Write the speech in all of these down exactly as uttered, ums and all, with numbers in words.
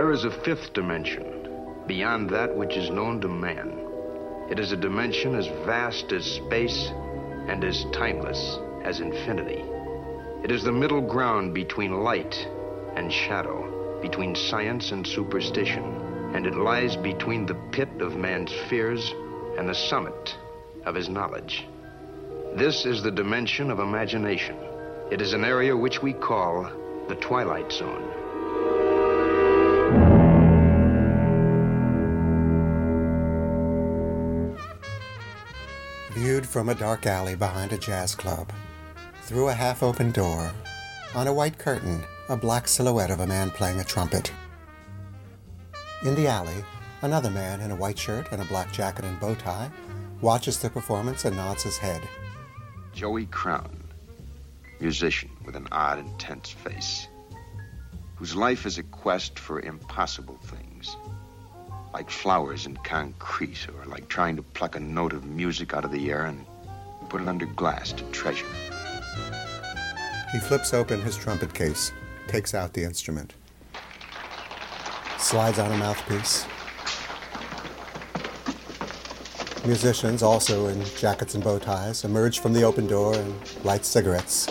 There is a fifth dimension, beyond that which is known to man. It is a dimension as vast as space and as timeless as infinity. It is the middle ground between light and shadow, between science and superstition, and it lies between the pit of man's fears and the summit of his knowledge. This is the dimension of imagination. It is an area which we call the Twilight Zone. Viewed from a dark alley behind a jazz club, through a half-open door, on a white curtain, a black silhouette of a man playing a trumpet. In the alley, another man in a white shirt and a black jacket and bow tie watches the performance and nods his head. Joey Crown, musician with an odd, intense face, whose life is a quest for impossible things, like flowers in concrete, or like trying to pluck a note of music out of the air and put it under glass to treasure. He flips open his trumpet case, takes out the instrument, slides on a mouthpiece. Musicians, also in jackets and bow ties, emerge from the open door and light cigarettes.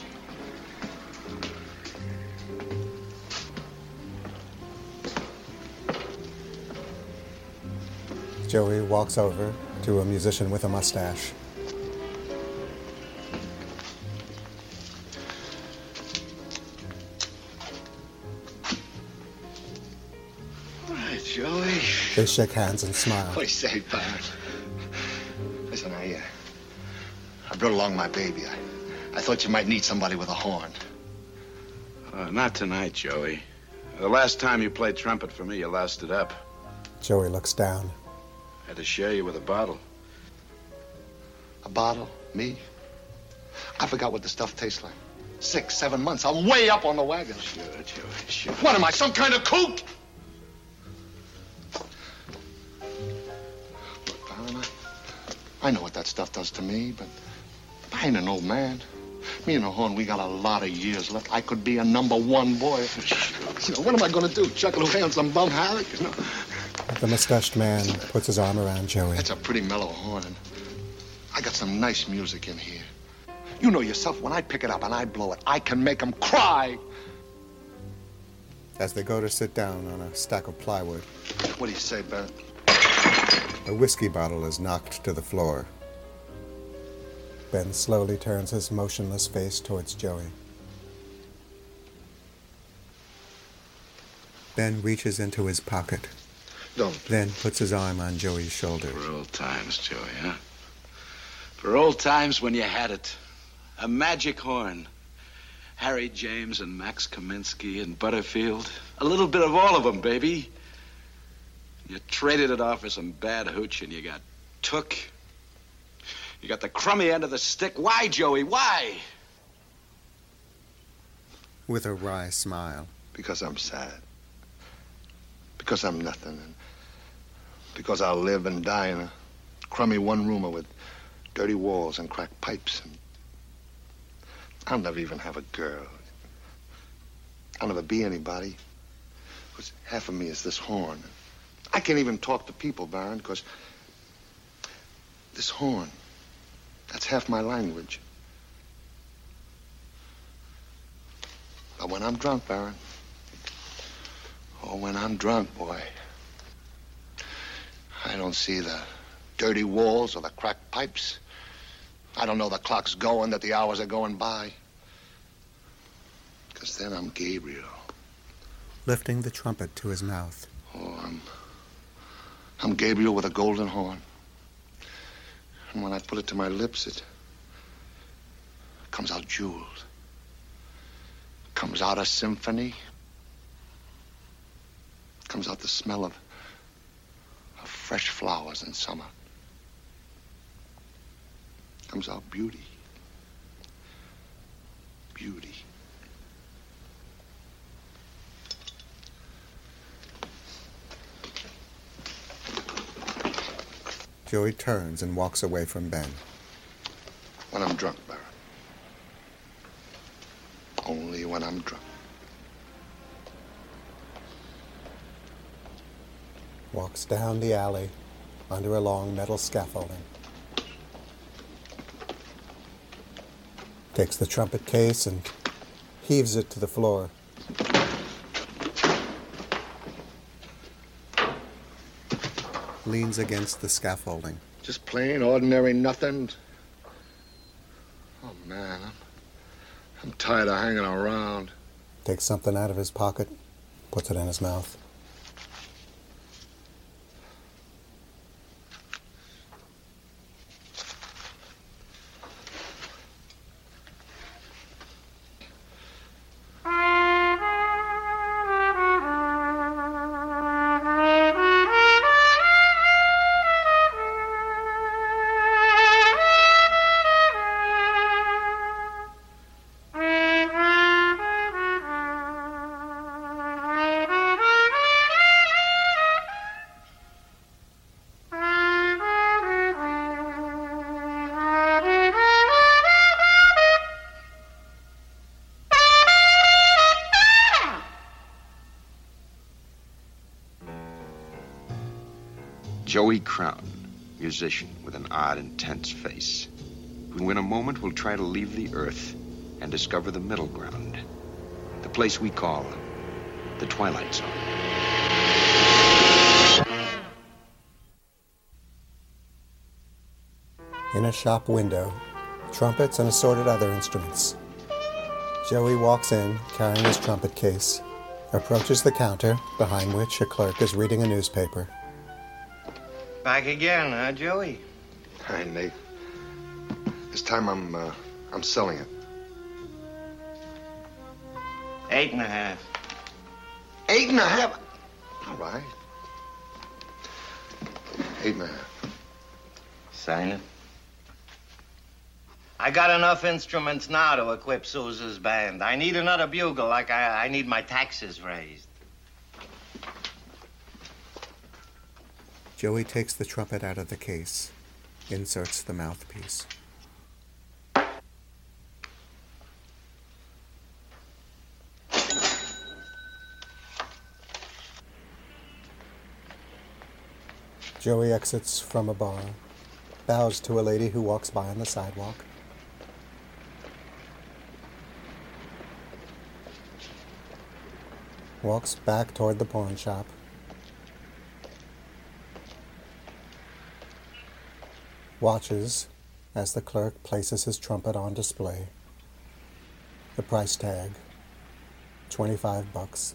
Joey walks over to a musician with a mustache. All right, Joey. They shake hands and smile. What do you say, Byron? Listen, I, uh, I brought along my baby. I, I thought you might need somebody with a horn. Uh, not tonight, Joey. The last time you played trumpet for me, you loused it up. Joey looks down. Had to share you with a bottle. A bottle? Me? I forgot what the stuff tastes like. Six, seven months. I'm way up on the wagon. Sure, Joey, sure. What am I, some kind of kook? Look, Byron, I, I know what that stuff does to me, but I ain't an old man. Me and the horn, we got a lot of years left. I could be a number one boy. You know, what am I going to do? Chuck it away on some bum Harry? You know? The mustached man puts his arm around Joey. That's a pretty mellow horn, and I got some nice music in here. You know yourself, when I pick it up and I blow it, I can make them cry. As they go to sit down on a stack of plywood, What do you say, Ben? a whiskey bottle is knocked to the floor. Ben slowly turns his motionless face towards Joey. Ben reaches into his pocket, Don't. then puts his arm on Joey's shoulder. For old times, Joey, huh? For old times when you had it. A magic horn. Harry James and Max Kaminsky and Butterfield. A little bit of all of them, baby. You traded it off for some bad hooch and you got took. You got the crummy end of the stick. Why, Joey? Why? With a wry smile. Because I'm sad. Because I'm nothing. And because I'll live and die in a crummy one-roomer with dirty walls and cracked pipes. And I'll never even have a girl. I'll never be anybody. Because half of me is this horn. I can't even talk to people, Baron, because this horn, that's half my language. But when I'm drunk, Baron, oh, when I'm drunk, boy, I don't see the dirty walls or the cracked pipes. I don't know the clock's going, that the hours are going by. Because then I'm Gabriel. Lifting the trumpet to his mouth. Oh, I'm... I'm Gabriel with a golden horn. And when I put it to my lips, it comes out jeweled. Comes out a symphony. Comes out the smell of, of fresh flowers in summer. Comes out beauty. Beauty. Joey turns and walks away from Ben. When I'm drunk, Baron. Only when I'm drunk. walks down the alley under a long metal scaffolding. Takes the trumpet case and heaves it to the floor. Leans against the scaffolding. Just plain, ordinary nothing. Oh, man, I'm, I'm tired of hanging around. Takes something out of his pocket, puts it in his mouth. Joey Crown, musician with an odd, intense face, who in a moment will try to leave the earth and discover the middle ground, the place we call the Twilight Zone. In a shop window, trumpets and assorted other instruments. Joey walks in, carrying his trumpet case, approaches the counter, behind which a clerk is reading a newspaper. Back again, huh, Joey? Hi, Nate. This time I'm, uh, I'm selling it. Eight and a half. Eight and a half? All right. Eight and a half. Sign it. I got enough instruments now to equip Sousa's band. I need another bugle like I, I need my taxes raised. Joey takes the trumpet out of the case, inserts the mouthpiece. Joey exits from a bar, bows to a lady who walks by on the sidewalk. Walks back toward the pawn shop. Watches as the clerk places his trumpet on display. The price tag, twenty-five bucks.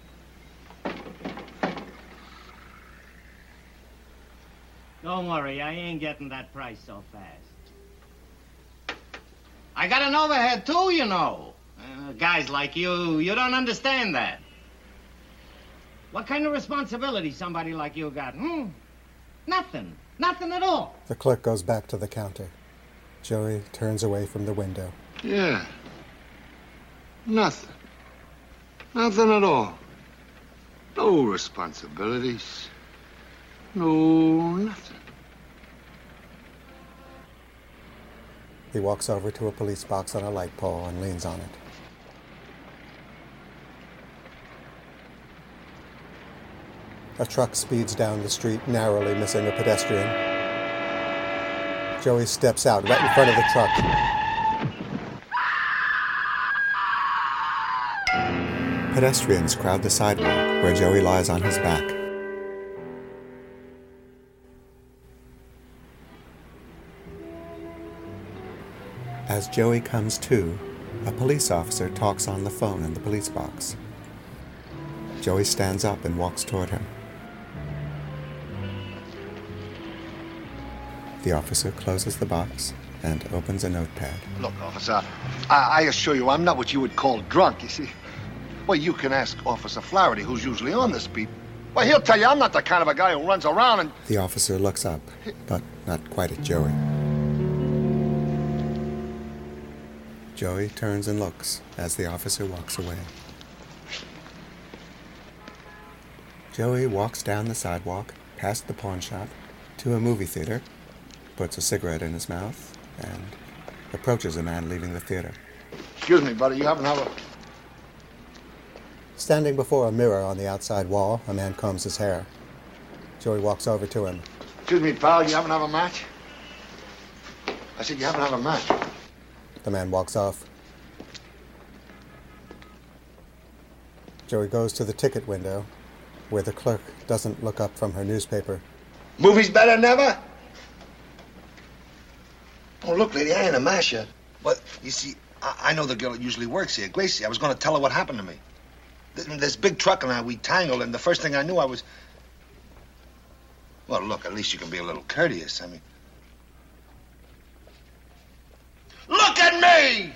Don't worry, I ain't getting that price so fast. I got an overhead too, you know. Uh, guys like you, you don't understand that. What kind of responsibility somebody like you got, hmm? Nothing. Nothing at all. The clerk goes back to the counter. Joey turns away from the window. Yeah. Nothing. Nothing at all. No responsibilities. No nothing. He walks over to a police box on a light pole and leans on it. A truck speeds down the street, narrowly missing a pedestrian. Joey steps out right in front of the truck. Pedestrians crowd the sidewalk where Joey lies on his back. As Joey comes to, a police officer talks on the phone in the police box. Joey stands up and walks toward him. The officer closes the box and opens a notepad. Look, officer, I, I assure you I'm not what you would call drunk, you see. Well, you can ask Officer Flaherty, who's usually on this beat. Well, he'll tell you I'm not the kind of a guy who runs around and... The officer looks up, but not quite at Joey. Joey turns and looks as the officer walks away. Joey walks down the sidewalk, past the pawn shop, to a movie theater, puts a cigarette in his mouth, and approaches a man leaving the theater. Excuse me, buddy, you happen to have a... Standing before a mirror on the outside wall, a man combs his hair. Joey walks over to him. Excuse me, pal, you happen to have a match? I said you happen to have a match. The man walks off. Joey goes to the ticket window, where the clerk doesn't look up from her newspaper. Movies better than ever? Oh, look, lady, I ain't a match yet. But, you see, I, I know the girl that usually works here, Gracie. I was going to tell her what happened to me. This big truck and I, we tangled, and the first thing I knew I was... Well, look, at least you can be a little courteous. I mean... Look at me!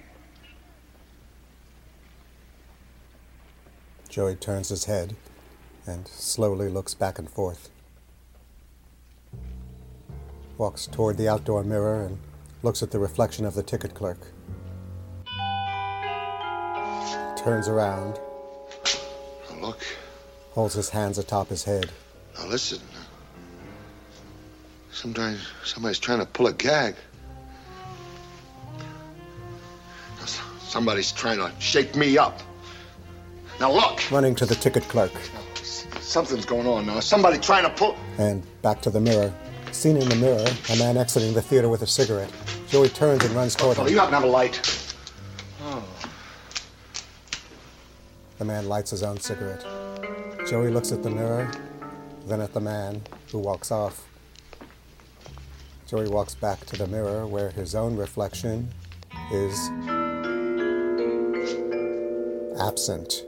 Joey turns his head and slowly looks back and forth. Walks toward the outdoor mirror and looks at the reflection of the ticket clerk. Turns around. Now look. Holds his hands atop his head. Now listen. Sometimes somebody's trying to pull a gag. Somebody's trying to shake me up. Now look! Running to the ticket clerk. Something's going on now. Somebody trying to pull... And back to the mirror. Seen in the mirror, a man exiting the theater with a cigarette. Joey turns and runs toward him. Oh, you happen to have a light. Oh. The man lights his own cigarette. Joey looks at the mirror, then at the man, who walks off. Joey walks back to the mirror where his own reflection is absent.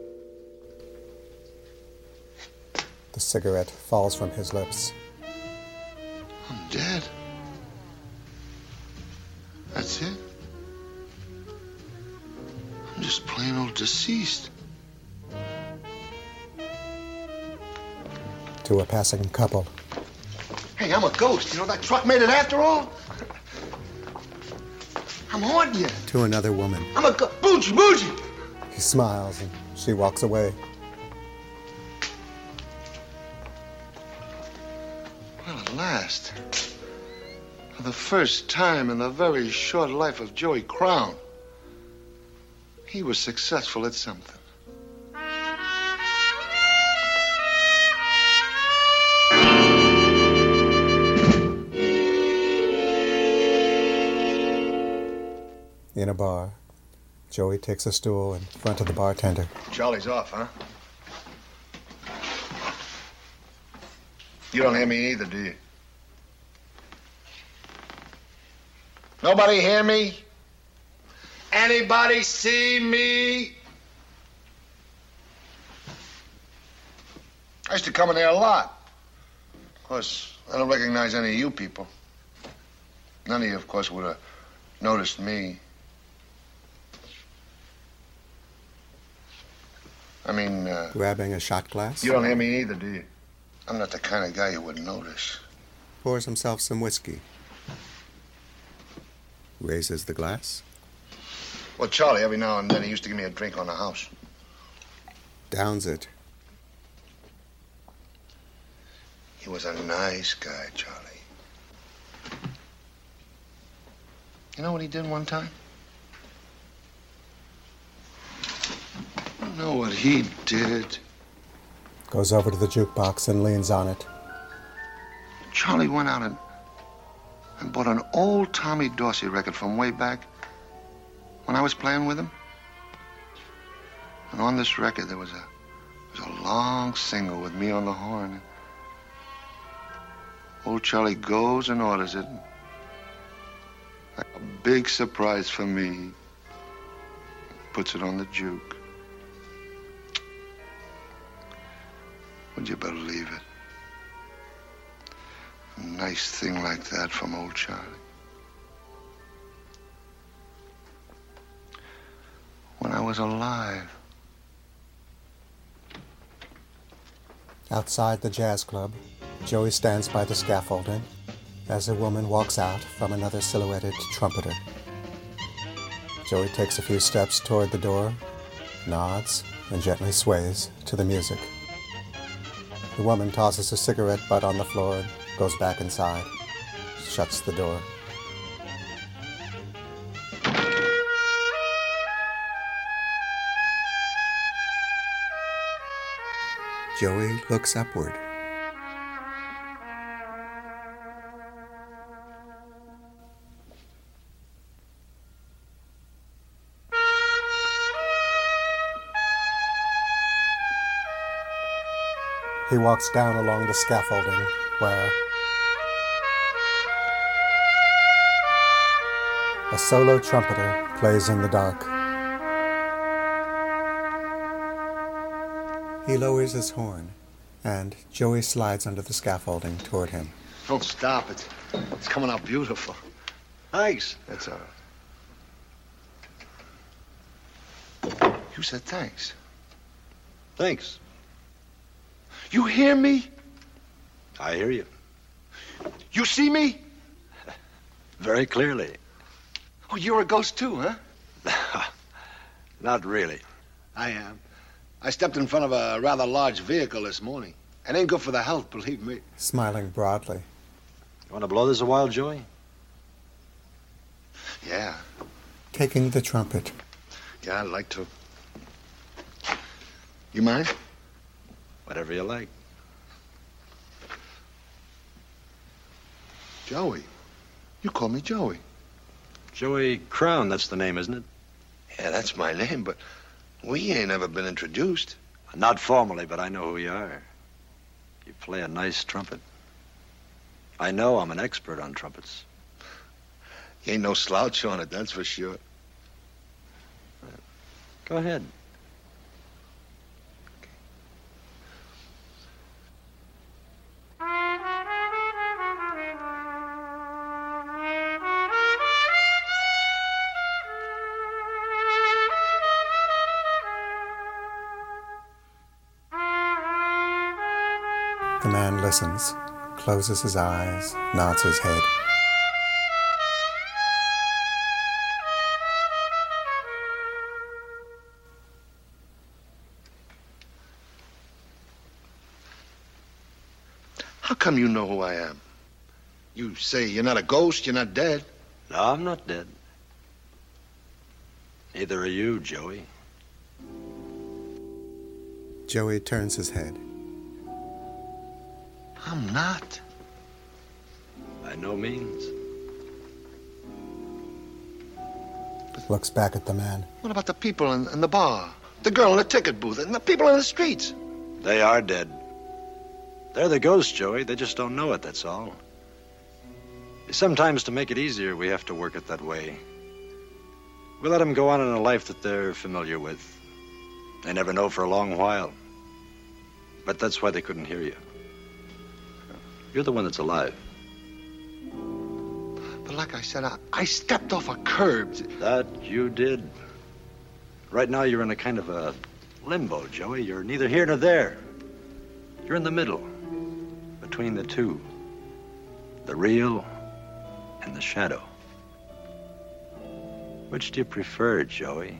The cigarette falls from his lips. I'm dead. That's it. I'm just plain old deceased. To a passing couple. Hey, I'm a ghost. You know, that truck made it after all. I'm haunting you. To another woman. I'm a ghost. Bougie, bougie. He smiles and she walks away. Well, at last, for the first time in the very short life of Joey Crown, he was successful at something. In a bar, Joey takes a stool in front of the bartender. Charlie's off, huh? You don't hear me either, do you? Nobody hear me? Anybody see me? I used to come in there a lot. Of course, I don't recognize any of you people. None of you, of course, would have noticed me. I mean, uh... Grabbing a shot glass. You don't hear me either, do you? I'm not the kind of guy you would notice. Pours himself some whiskey. Raises the glass. Well, Charlie, every now and then, he used to give me a drink on the house. Downs it. He was a nice guy, Charlie. You know what he did one time? You know what he did? Goes over to the jukebox and leans on it. Charlie went out and, and bought an old Tommy Dorsey record from way back when I was playing with him. And on this record, there was a, there was a long single with me on the horn. Old Charlie goes and orders it. Like a big surprise for me, puts it on the juke. Would you believe it? A nice thing like that from old Charlie. When I was alive. Outside the jazz club, Joey stands by the scaffolding as a woman walks out from another silhouetted trumpeter. Joey takes a few steps toward the door, nods, and gently sways to the music. The woman tosses a cigarette butt on the floor and goes back inside, shuts the door. Joey looks upward. He walks down along the scaffolding where a solo trumpeter plays in the dark. He lowers his horn, and Joey slides under the scaffolding toward him. Don't stop it. It's coming out beautiful. Thanks. That's all right. You said thanks. Thanks. You hear me? I hear you. You see me? Very clearly. Oh, you're a ghost too, huh? Not really. I am. I stepped in front of a rather large vehicle this morning. It ain't good for the health, believe me. Smiling broadly. You want to blow this a while, Joey? Yeah. Taking the trumpet. Yeah, I'd like to. You mind? Whatever you like. Joey. You call me Joey. Joey Crown, that's the name, isn't it? Yeah, that's my name, but we ain't ever been introduced. Not formally, but I know who you are. You play a nice trumpet. I know I'm an expert on trumpets. You ain't no slouch on it, that's for sure. Go ahead. The man listens, closes his eyes, nods his head. How come you know who I am? You say you're not a ghost, you're not dead. No, I'm not dead. Neither are you, Joey. Joey turns his head. I'm not. By no means. Looks back at the man. What about the people in, in the bar? The girl in the ticket booth and the people in the streets? They are dead. They're the ghosts, Joey. They just don't know it, that's all. Sometimes to make it easier, we have to work it that way. We let them go on in a life that they're familiar with. They never know for a long while. But that's why they couldn't hear you. You're the one that's alive. But like I said, I, I stepped off a curb. That you did. Right now, you're in a kind of a limbo, Joey. You're neither here nor there. You're in the middle, between the two. The real and the shadow. Which do you prefer, Joey?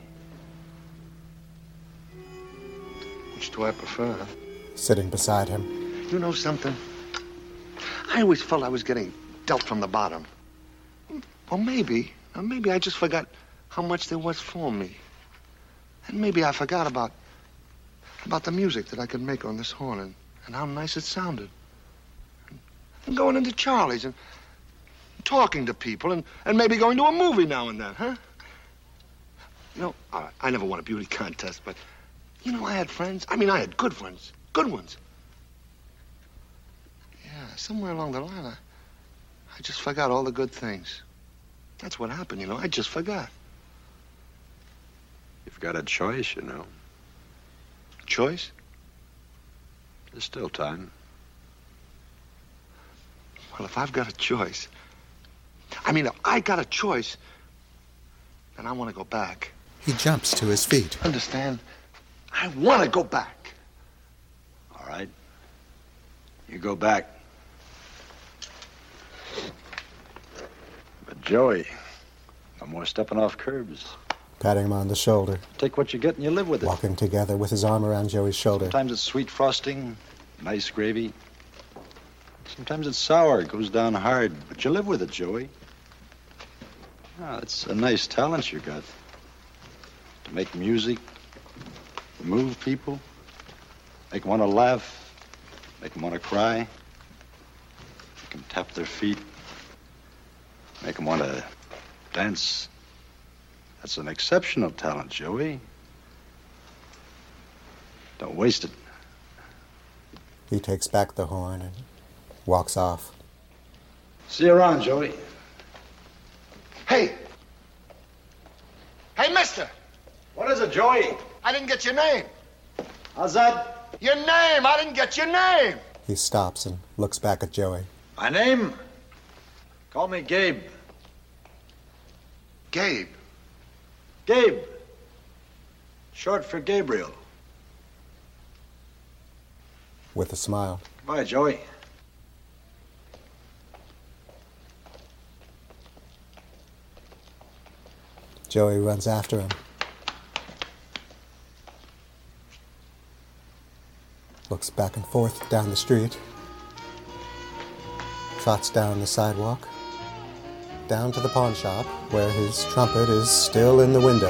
Which do I prefer? Sitting beside him. You know something? I always felt I was getting dealt from the bottom. Or maybe, or maybe I just forgot how much there was for me. And maybe I forgot about about the music that I could make on this horn and, and how nice it sounded. And going into Charlie's and talking to people and, and maybe going to a movie now and then, huh? You know, I, I never won a beauty contest, but, you know, I had friends. I mean, I had good friends. Good ones. Yeah, somewhere along the line, I, I just forgot all the good things. That's what happened, you know. I just forgot. You've got a choice, you know. Choice? There's still time. Well, if I've got a choice... I mean, if I got a choice, then I want to go back. He jumps to his feet. Understand? I want to go back. All right. You go back. But, Joey, no more stepping off curbs. Patting him on the shoulder. Take what you get and you live with it. Walking together with his arm around Joey's shoulder. Sometimes it's sweet frosting, nice gravy. Sometimes it's sour, it goes down hard, but you live with it, Joey. Ah, it's a nice talent you got. To make music, move people, make them want to laugh, make them want to cry, make them tap their feet, make them want to dance. That's an exceptional talent, Joey. Don't waste it. He takes back the horn and walks off. See you around, Joey. Hey! Hey, mister! What is it, Joey? I didn't get your name. How's that? Your name! I didn't get your name! He stops and looks back at Joey. My name? Call me Gabe. Gabe. Gabe. Short for Gabriel. With a smile. Goodbye, Joey. Joey runs after him. Looks back and forth down the street. Trots down the sidewalk. Down to the pawn shop, where his trumpet is still in the window.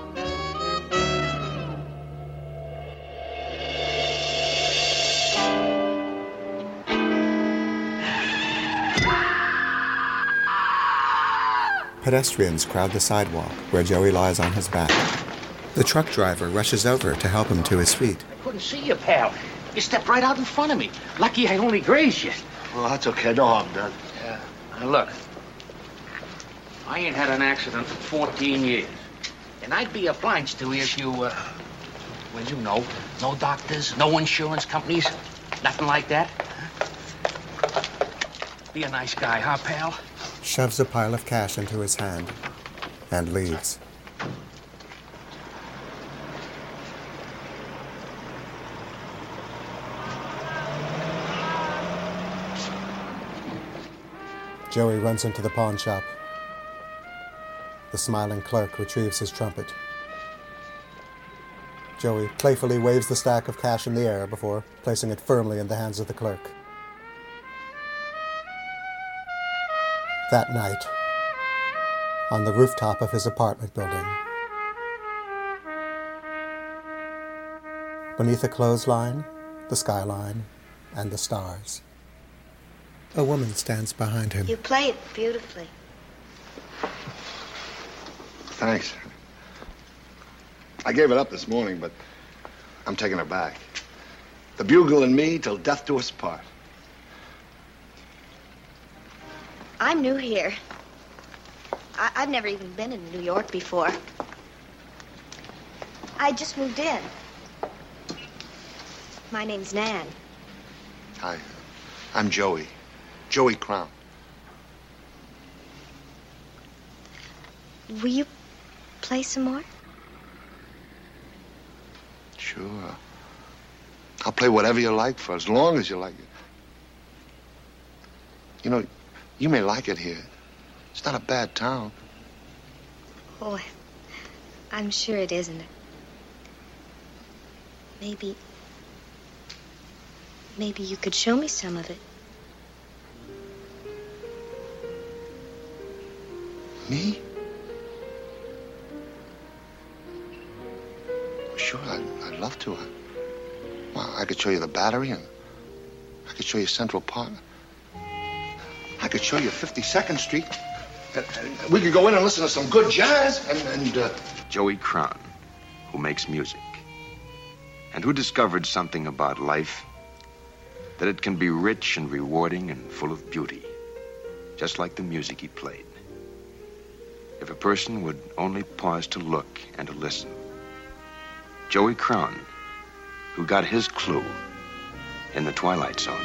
Pedestrians crowd the sidewalk where Joey lies on his back. The truck driver rushes over to help him to his feet. I couldn't see you, pal. You stepped right out in front of me. Lucky I only grazed you. Well, that's okay. No harm done. Yeah. Now, look. I ain't had an accident for fourteen years. And I'd be obliged to you if you, uh... well, you know. No doctors, no insurance companies, nothing like that. Huh? Be a nice guy, huh, pal? Shoves a pile of cash into his hand and leaves. Joey runs into the pawn shop. The smiling clerk retrieves his trumpet. Joey playfully waves the stack of cash in the air before placing it firmly in the hands of the clerk. That night, on the rooftop of his apartment building, beneath a clothesline, the skyline, and the stars, a woman stands behind him. You play it beautifully. Thanks. I gave it up this morning, but I'm taking it back. The bugle and me till death do us part. I'm new here. I- I've never even been in New York before. I just moved in. My name's Nan. Hi. I'm Joey. Joey Crown. Will you play some more? Sure. I'll play whatever you like for as long as you like it. You know, you may like it here. It's not a bad town. Oh, I'm sure it isn't. Maybe... Maybe you could show me some of it. Me? Sure, I'd, I'd love to. I, well, I could show you the Battery, and I could show you Central Park. I could show you fifty-second Street. And, and we could go in and listen to some good jazz, and... and uh... Joey Crown, who makes music, and who discovered something about life, that it can be rich and rewarding and full of beauty, just like the music he played. If a person would only pause to look and to listen. Joey Crown, who got his clue in the Twilight Zone.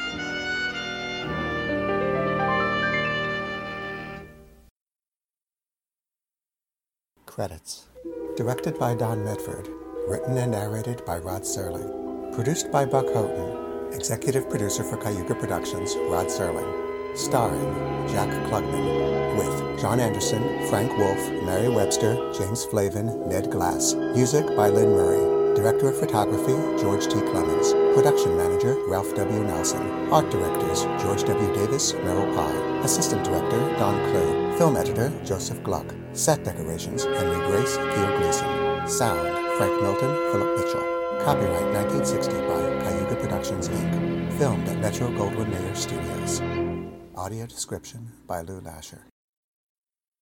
Credits. Directed by Don Medford. Written and narrated by Rod Serling. Produced by Buck Houghton. Executive producer for Cayuga Productions, Rod Serling. Starring Jack Klugman. With John Anderson, Frank Wolf, Mary Webster, James Flavin, Ned Glass. Music by Lynn Murray. Director of Photography, George T. Clemens. Production Manager, Ralph W. Nelson. Art Directors, George W. Davis, Merrill Pye. Assistant Director, Don Clue. Film Editor, Joseph Gluck. Set Decorations, Henry Grace, Theo Gleason. Sound, Frank Milton, Philip Mitchell. Copyright nineteen sixty by Cayuga Productions, Incorporated. Filmed at Metro Goldwyn Mayer Studios. Audio description by Lou Lasher.